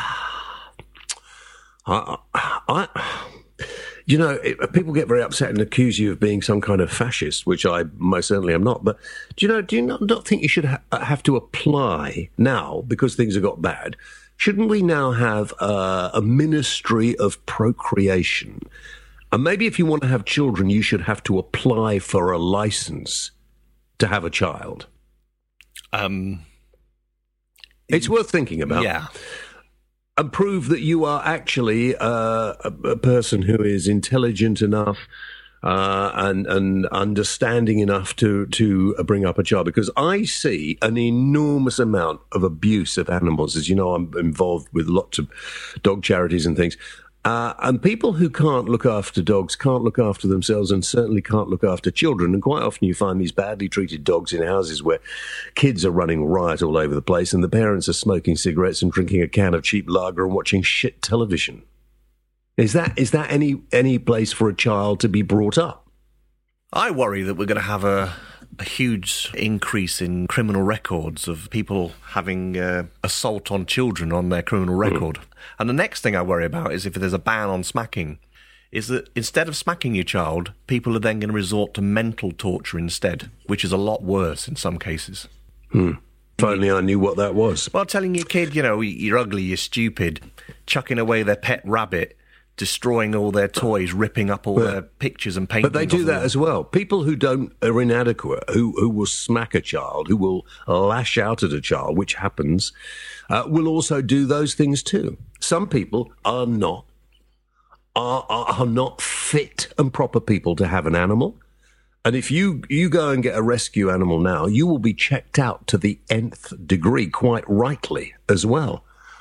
I, I, you know, it, people get very upset and accuse you of being some kind of fascist, which I most certainly am not. But do you know, do you not, not think you should ha- have to apply now, because things have got bad? Shouldn't we now have uh, a ministry of procreation? And maybe if you want to have children, you should have to apply for a license to have a child. Um. It's worth thinking about. Yeah. And prove that you are actually uh, a, a person who is intelligent enough uh, and, and understanding enough to, to bring up a child. Because I see an enormous amount of abuse of animals. As you know, I'm involved with lots of dog charities and things. Uh, and people who can't look after dogs can't look after themselves, and certainly can't look after children. And quite often you find these badly treated dogs in houses where kids are running riot all over the place and the parents are smoking cigarettes and drinking a can of cheap lager and watching shit television. Is that is that any any place for a child to be brought up? I worry that we're going to have a, a huge increase in criminal records of people having uh, assault on children on their criminal record. Mm. And the next thing I worry about is if there's a ban on smacking, is that instead of smacking your child, people are then going to resort to mental torture instead, which is a lot worse in some cases. Hmm. If only I knew what that was. Well, telling your kid, you know, you're ugly, you're stupid, chucking away their pet rabbit, destroying all their toys, ripping up all yeah. their pictures and paintings. But they do that as well. People who don't are inadequate, who who will smack a child, who will lash out at a child, which happens, uh, will also do those things too. Some people are not are, are are not fit and proper people to have an animal. And if you, you go and get a rescue animal now, you will be checked out to the nth degree, quite rightly, as well.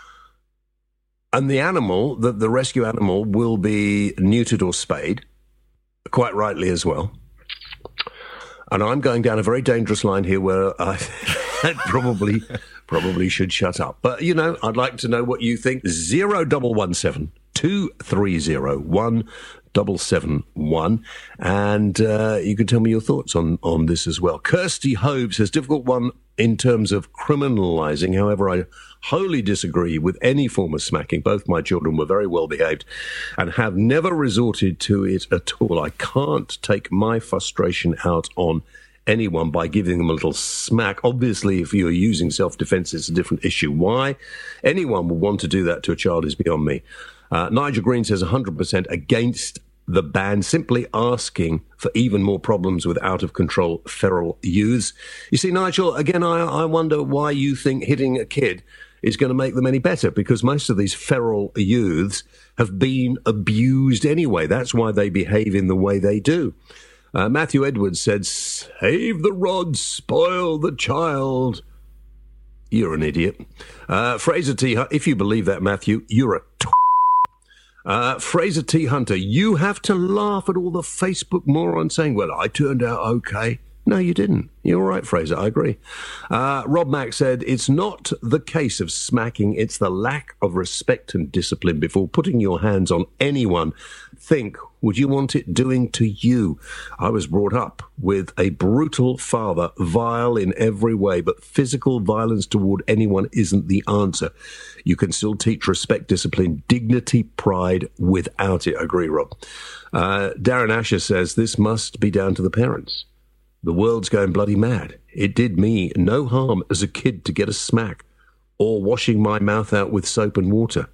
And the animal, the, the rescue animal, will be neutered or spayed, quite rightly as well. And I'm going down a very dangerous line here where I probably probably should shut up. But, you know, I'd like to know what you think. Zero double one seven two three zero one double seven one, and uh, you can tell me your thoughts on, on this as well. Kirsty Hove says, difficult one in terms of criminalising. However, I wholly disagree with any form of smacking. Both my children were very well behaved and have never resorted to it at all. I can't take my frustration out on anyone by giving them a little smack. Obviously, if you're using self-defence, it's a different issue. Why anyone would want to do that to a child is beyond me. Uh, Nigel Green says one hundred percent against the ban, simply asking for even more problems with out-of-control feral youths. You see, Nigel, again, I, I wonder why you think hitting a kid is going to make them any better, because most of these feral youths have been abused anyway. That's why they behave in the way they do. Uh, Matthew Edwards said, save the rod, spoil the child. You're an idiot. Uh, Fraser T. If you believe that, Matthew, you're a t- Uh, Fraser T. Hunter, you have to laugh at all the Facebook morons saying, well, I turned out okay. No, you didn't. You're right, Fraser. I agree. Uh, Rob Mack said, it's not the case of smacking. It's the lack of respect and discipline before putting your hands on anyone. Think, would you want it doing to you? I was brought up with a brutal father, vile in every way, but physical violence toward anyone isn't the answer. You can still teach respect, discipline, dignity, pride without it. I agree, Rob. Uh, Darren Asher says, this must be down to the parents. The world's going bloody mad. It did me no harm as a kid to get a smack or washing my mouth out with soap and water.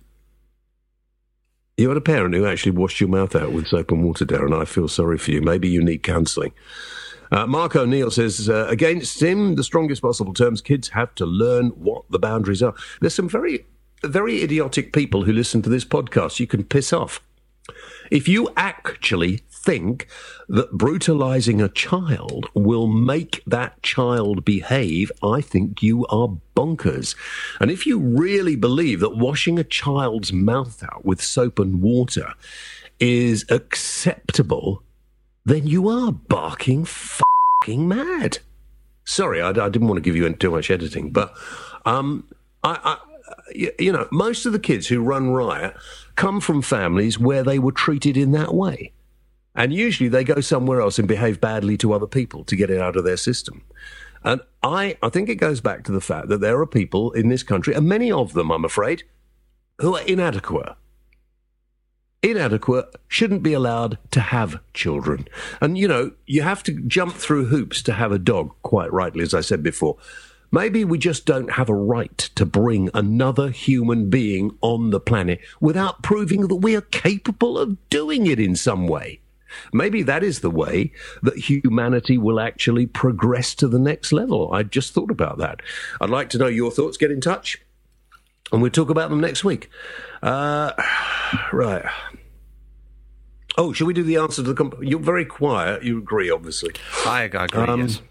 You had a parent who actually washed your mouth out with soap and water, Darren. I feel sorry for you. Maybe you need counselling. Uh, Mark O'Neill says, uh, against him, the strongest possible terms, kids have to learn what the boundaries are. There's some very, very idiotic people who listen to this podcast. You can piss off. If you actually think that brutalising a child will make that child behave, I think you are bonkers. And if you really believe that washing a child's mouth out with soap and water is acceptable, then you are barking f***ing mad. Sorry, I, I didn't want to give you too much editing, but um, I... I you know, most of the kids who run riot come from families where they were treated in that way. And usually they go somewhere else and behave badly to other people to get it out of their system. And I, I think it goes back to the fact that there are people in this country, and many of them, I'm afraid, who are inadequate. Inadequate, shouldn't be allowed to have children. And, you know, you have to jump through hoops to have a dog, quite rightly, as I said before. Maybe we just don't have a right to bring another human being on the planet without proving that we are capable of doing it in some way. Maybe that is the way that humanity will actually progress to the next level. I just thought about that. I'd like to know your thoughts. Get in touch, and we'll talk about them next week. Uh, right. Oh, shall we do the answer to the... Comp- You're very quiet. You agree, obviously. I agree, um, yes.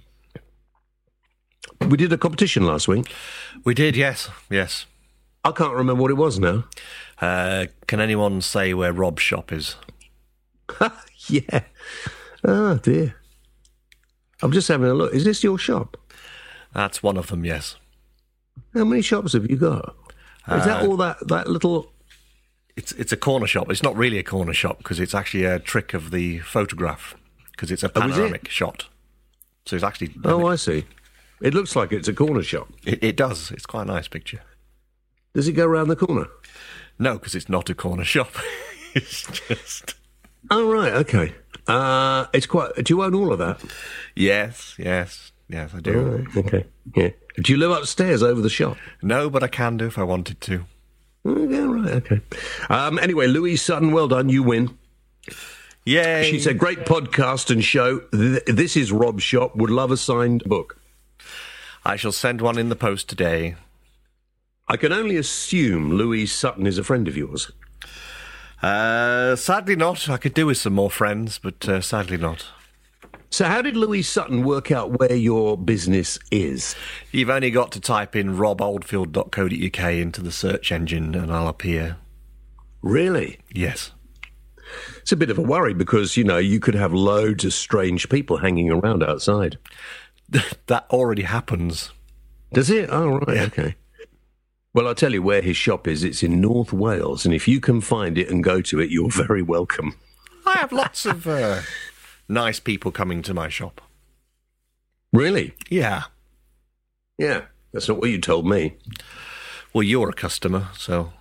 We did a competition last week. We did, yes, yes. I can't remember what it was now. Uh, can anyone say where Rob's shop is? Yeah. Oh, dear. I'm just having a look. Is this your shop? That's one of them, yes. How many shops have you got? Is uh, that all that, that little It's it's a corner shop. It's not really a corner shop because it's actually a trick of the photograph because it's a panoramic shot. So it's actually... Oh, I see. It looks like it's a corner shop. It, it does. It's quite a nice picture. Does it go around the corner? No, because it's not a corner shop. It's just... Oh, right, okay. Uh, it's quite... Do you own all of that? Yes, yes, yes, I do. Oh, right, okay, yeah. Do you live upstairs over the shop? No, but I can do if I wanted to. Oh, yeah, right, okay. Um, anyway, Louise Sutton, well done, you win. Yay. She said, great podcast and show. Th- This is Rob's shop. Would love a signed book. I shall send one in the post today. I can only assume Louise Sutton is a friend of yours. Uh, sadly not. I could do with some more friends, but uh, sadly not. So how did Louise Sutton work out where your business is? You've only got to type in rob oldfield dot co dot uk into the search engine and I'll appear. Really? Yes. It's a bit of a worry because, you know, you could have loads of strange people hanging around outside. That already happens. Does it? Oh, right, Yeah. okay. Well, I'll tell you where his shop is. It's in North Wales, and if you can find it and go to it, you're very welcome. I have lots of uh, nice people coming to my shop. Really? Yeah. Yeah. That's not what you told me. Well, you're a customer, so...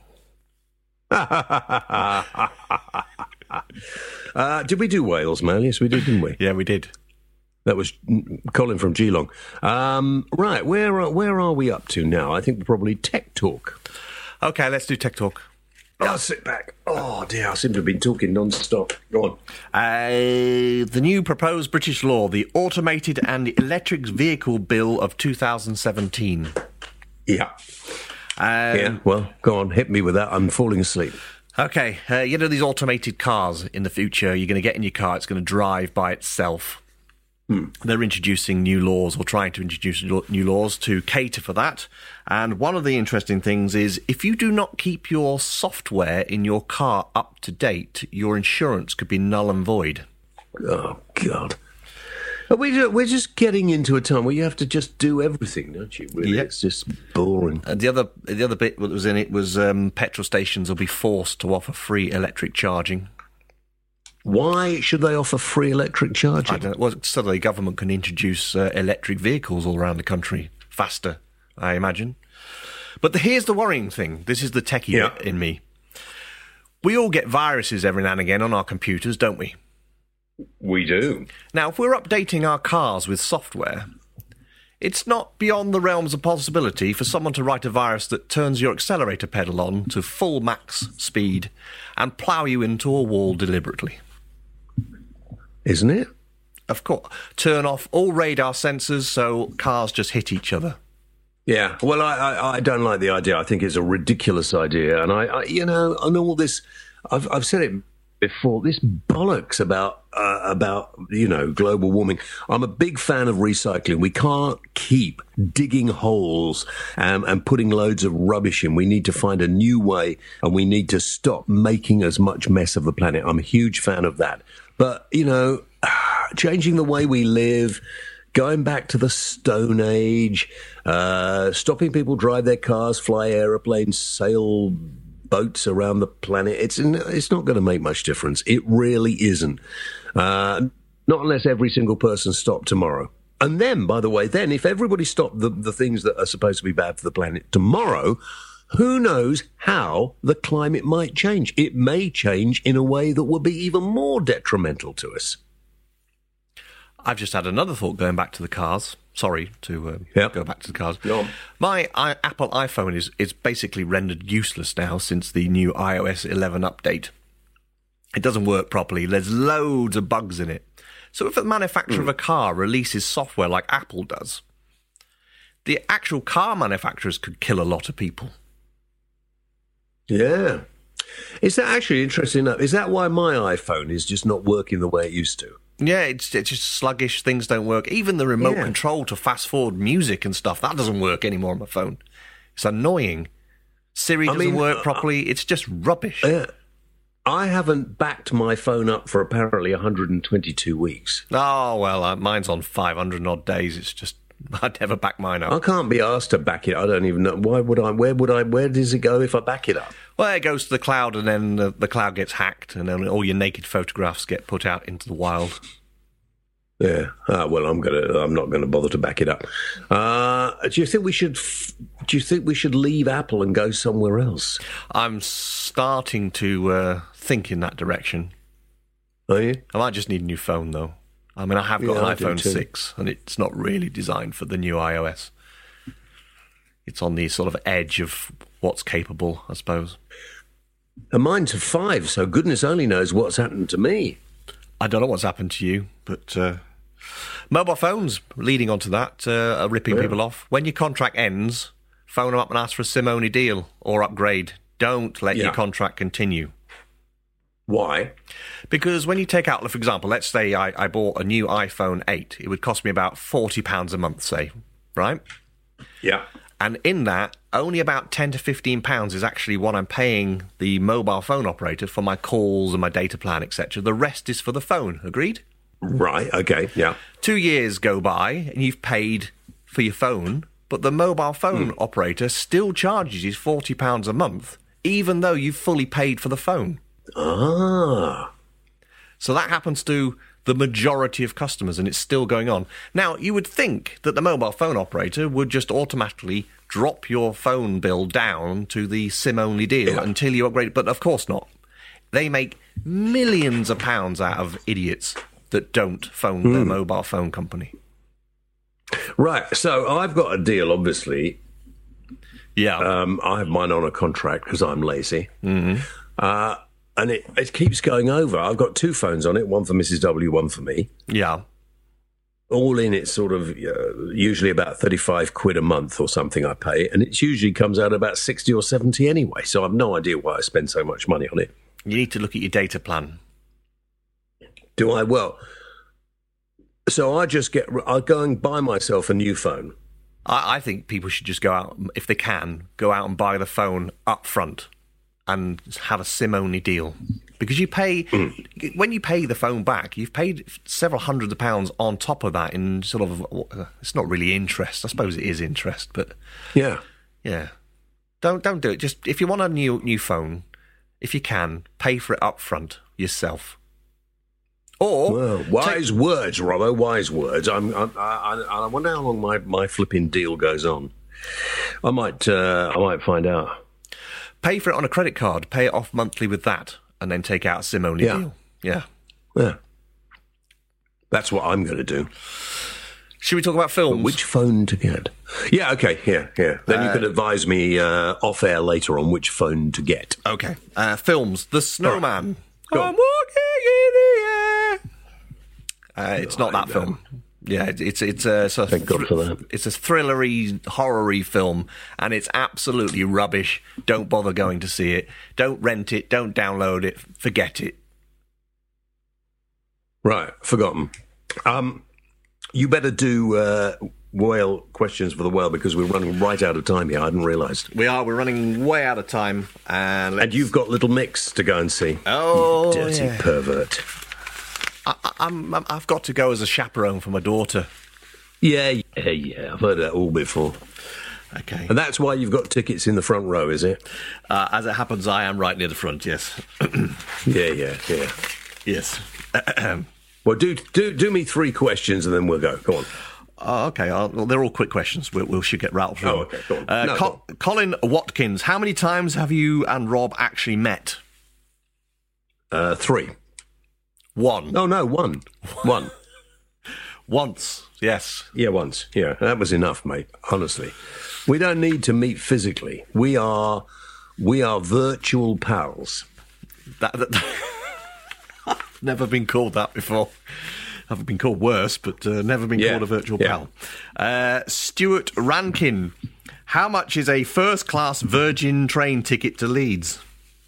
uh, did we do Wales, Mail? Yes, we did, didn't we? Yeah, we did. That was Colin from Geelong. Um, right, where are, where are we up to now? I think we're probably Tech Talk. Okay, let's do Tech Talk. I'll sit back. Oh, dear, I seem to have been talking non-stop. Go on. Uh, the new proposed British law, the Automated and Electric Vehicle Bill of two thousand seventeen. Yeah. Um, yeah, well, go on, hit me with that. I'm falling asleep. Okay, uh, you know these automated cars in the future, you're going to get in your car, it's going to drive by itself. Hmm. They're introducing new laws or trying to introduce new laws to cater for that. And one of the interesting things is if you do not keep your software in your car up to date, your insurance could be null and void. Oh, God. Are we, we're just getting into a time where you have to just do everything, don't you? Really? Yep. It's just boring. And the other the other bit that was in it was um, petrol stations will be forced to offer free electric charging. Why should they offer free electric charging? I don't know. Well, so the government can introduce uh, electric vehicles all around the country faster, I imagine. But the, here's the worrying thing. This is the techie Yeah. bit in me. We all get viruses every now and again on our computers, don't we? We do. Now, if we're updating our cars with software, it's not beyond the realms of possibility for someone to write a virus that turns your accelerator pedal on to full max speed and plough you into a wall deliberately. Isn't it? Of course. Turn off all radar sensors so cars just hit each other. Yeah. Well, I, I, I don't like the idea. I think it's a ridiculous idea. And I, I you know, I know all this, I've, I've said it before, this bollocks about, uh, about, you know, global warming. I'm a big fan of recycling. We can't keep digging holes um, and putting loads of rubbish in. We need to find a new way and we need to stop making as much mess of the planet. I'm a huge fan of that. But, you know, changing the way we live, going back to the Stone Age, uh, stopping people drive their cars, fly aeroplanes, sail boats around the planet, it's it's not going to make much difference. It really isn't. Uh, not unless every single person stopped tomorrow. And then, by the way, then if everybody stopped the, the things that are supposed to be bad for the planet tomorrow, who knows how the climate might change? It may change in a way that will be even more detrimental to us. I've just had another thought going back to the cars. Sorry to uh, Yep. go back to the cars. Go on. My I, Apple iPhone is, is basically rendered useless now since the new i O S eleven update. It doesn't work properly. There's loads of bugs in it. So if the manufacturer mm. of a car releases software like Apple does, the actual car manufacturers could kill a lot of people. Yeah. Is that actually interesting enough? Is that why my iPhone is just not working the way it used to? Yeah, it's it's just sluggish. Things don't work. Even the remote Yeah. control to fast forward music and stuff, that doesn't work anymore on my phone. It's annoying. Siri I doesn't mean, work uh, properly. It's just rubbish. Yeah. I haven't backed my phone up for apparently one hundred twenty-two weeks. Oh, well, uh, mine's on five hundred odd days. It's just I'd never back mine up. I can't be asked to back it. I don't even know. Why would I? Where would I? Where does it go if I back it up? Well, it goes to the cloud, and then the, the cloud gets hacked, and then all your naked photographs get put out into the wild. Yeah. Ah, well, I'm gonna. I'm not going to bother to back it up. Uh, do you think we should? F- do you think we should leave Apple and go somewhere else? I'm starting to uh, think in that direction. Are you? I might just need a new phone, though. I mean, I have got Yeah, I an do iPhone too. six, and it's not really designed for the new iOS. It's on the sort of edge of what's capable, I suppose. And mine's a five, so goodness only knows what's happened to me. I don't know what's happened to you, but uh, mobile phones, leading on to that, uh, are ripping Yeah. people off. When your contract ends, phone them up and ask for a SIM-only deal or upgrade. Don't let Yeah. your contract continue. Why? Because when you take out, for example, let's say I, I bought a new iPhone eight. It would cost me about forty pounds a month, say, right? Yeah. And in that, only about ten to fifteen pounds is actually what I'm paying the mobile phone operator for my calls and my data plan, et cetera. The rest is for the phone, agreed? Right. Okay. Yeah. Two years go by and you've paid for your phone, but the mobile phone operator still charges you forty pounds a month, even though you've fully paid for the phone. Ah. So that happens to the majority of customers, and it's still going on. Now, you would think that the mobile phone operator would just automatically drop your phone bill down to the SIM-only deal Yeah. until you upgrade, but of course not. They make millions of pounds out of idiots that don't phone their mobile phone company. Right. So I've got a deal, obviously. Yeah. Um, I have mine on a contract because I'm lazy. Mm-hmm. Uh, and it, it keeps going over. I've got two phones on it, one for Missus W, one for me. yeah. All in, it's sort of uh, usually about thirty-five quid a month or something I pay. And it usually comes out about sixty or seventy anyway. So I've no idea why I spend so much money on it. You need to look at your data plan. Do I? Well, so I just get, I go and buy myself a new phone. I, I think people should just go out, if they can, go out and buy the phone up front and have a SIM-only deal. Because you pay, mm. when you pay the phone back, you've paid several hundreds of pounds on top of that in sort of, it's not really interest. I suppose it is interest, but Yeah. yeah. Don't don't do it. Just, if you want a new new phone, if you can, pay for it up front yourself. Or Well, wise words, Robbo, wise words. I'm, I, I, I wonder how long my, my flipping deal goes on. I might, uh, I might find out. pay for it on a credit card, pay it off monthly with that, and then take out a SIM-only Yeah. deal. Yeah. Yeah, that's what I'm going to do. Should we talk about films? Which phone to get? Yeah, okay, yeah, yeah. Then you can advise me uh, off air later on which phone to get. Okay. Uh, films. The Snowman. Go I'm on. walking in the air. Uh, it's not that I film. Yeah, it- it's it's a, it's a Thank God for that. It's a thrillery, horror-y film, and it's absolutely rubbish. Don't bother going to see it. Don't rent it. Don't download it. Forget it. Right, forgotten. Um, you better do uh, whale questions for the whale because we're running right out of time here. I hadn't realised. We are. We're running way out of time, and let's- And you've got Little Mix to go and see. oh, Dirty yeah. pervert. I, I- I'm, I'm, I've got to go as a chaperone for my daughter. Yeah, yeah, yeah. I've heard that all before. Okay. And that's why you've got tickets in the front row, is it? Uh, as it happens, I am right near the front. Yes. Yeah, yeah, yeah. Yes. Well, do do do me three questions and then we'll go. Go on. Oh, okay, I'll, well, they're all quick questions. We, we should get rattled through. Oh, them. okay, go on. Uh, No, Col- go on. Colin Watkins, how many times have you and Rob actually met? Uh, three. One. Oh, no, one. One. Once, yes. Yeah, once. Yeah, that was enough, mate. Honestly. We don't need to meet physically. We are we are virtual pals. That, that I've never been called that before. I've been called worse, but uh, never been Yeah, called a virtual yeah. pal. Uh, Stuart Rankin, how much is a first-class Virgin train ticket to Leeds?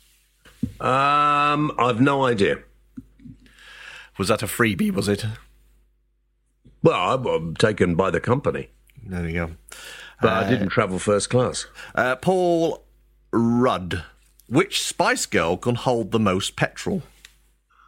Um, I've no idea. Was that a freebie, was it? Well, I'm, I'm taken by the company, There you go. but I didn't travel first class. Uh, Paul Rudd, which Spice Girl can hold the most petrol?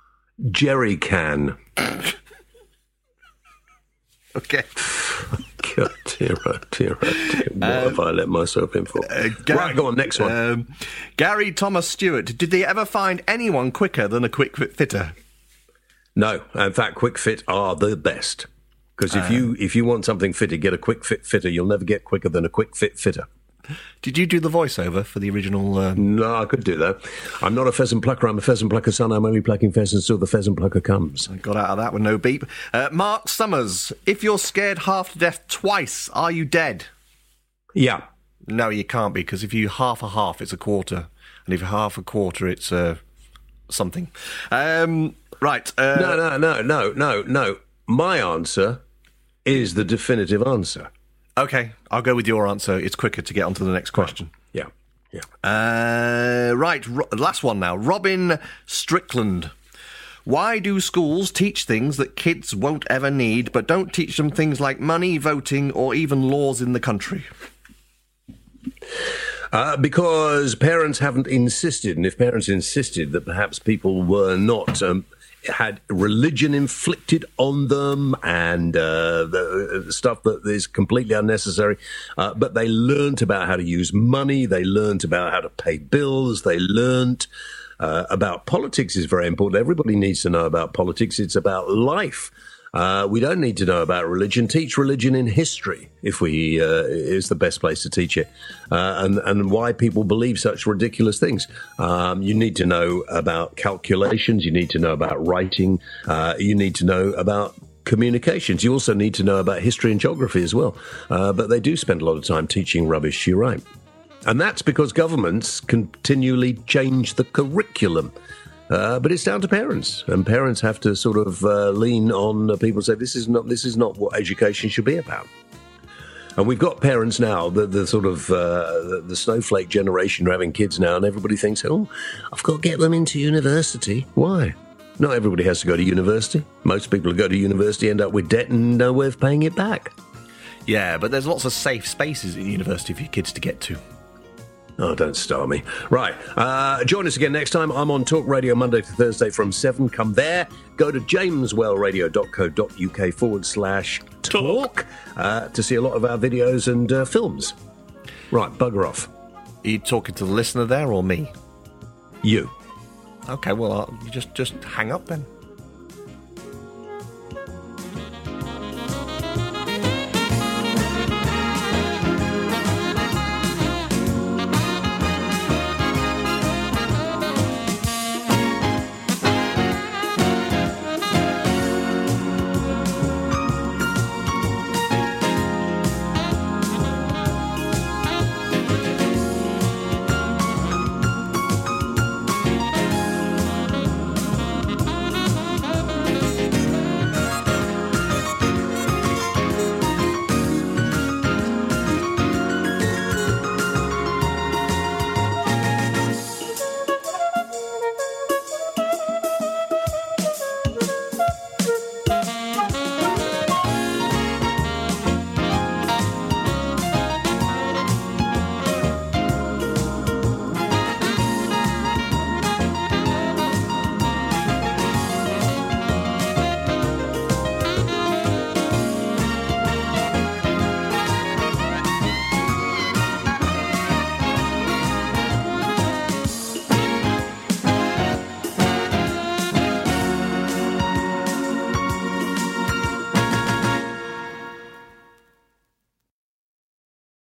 Jerry can. Okay. God, dear, oh, dear, oh, dear. What Um, have I let myself in for? Uh, Gar- right, go on, next one. Um, Gary Thomas Stewart. Did they ever find anyone quicker than a quick fit fitter? No, in fact, Quick Fit are the best. Because if you if you want something fitted, get a Quick Fit fitter. You'll never get quicker than a Quick Fit fitter. Did you do the voiceover for the original? Uh... No, I could do that. I'm not a pheasant plucker. I'm a pheasant plucker's son. I'm only plucking pheasants till the pheasant plucker comes. I got out of that with no beep. Uh, Mark Summers. If you're scared half to death twice, are you dead? Yeah. No, you can't be, because if you half a half, it's a quarter. And if you're half a quarter, it's uh, something. Um, right. Uh, No, no, no, no, no, no. My answer is the definitive answer. Okay, I'll go with your answer. It's quicker to get on to the next question. Yeah, yeah. Uh, right, ro- last one now. Robin Strickland. Why do schools teach things that kids won't ever need, but don't teach them things like money, voting, or even laws in the country? Uh, because parents haven't insisted, and if parents insisted that perhaps people were not... Um, had religion inflicted on them and uh, the, uh, stuff that is completely unnecessary. Uh, but they learnt about how to use money. They learnt about how to pay bills. They learnt uh, about politics is very important. Everybody needs to know about politics. It's about life. Uh, we don't need to know about religion. Teach religion in history, if we uh, is the best place to teach it, uh, and and why people believe such ridiculous things. Um, you need to know about calculations. You need to know about writing. Uh, you need to know about communications. You also need to know about history and geography as well. Uh, but they do spend a lot of time teaching rubbish. You're right, and that's because governments continually change the curriculum. Uh, but it's down to parents, and parents have to sort of uh, lean on uh, people and say this is not this is not what education should be about. And we've got parents now, the, the sort of uh, the, the snowflake generation are having kids now, and everybody thinks, oh, I've got to get them into university. Why? Not everybody has to go to university. Most people who go to university end up with debt and no way of paying it back. Yeah, but there's lots of safe spaces at university for your kids to get to. Oh, don't start me. Right. Uh, join us again next time. I'm on Talk Radio Monday to Thursday from seven. Come there. Go to jameswellradio.co.uk forward slash talk uh, to see a lot of our videos and uh, films. Right. Bugger off. Are you talking to the listener there or me? You. Okay, well, I'll, you just, just hang up then.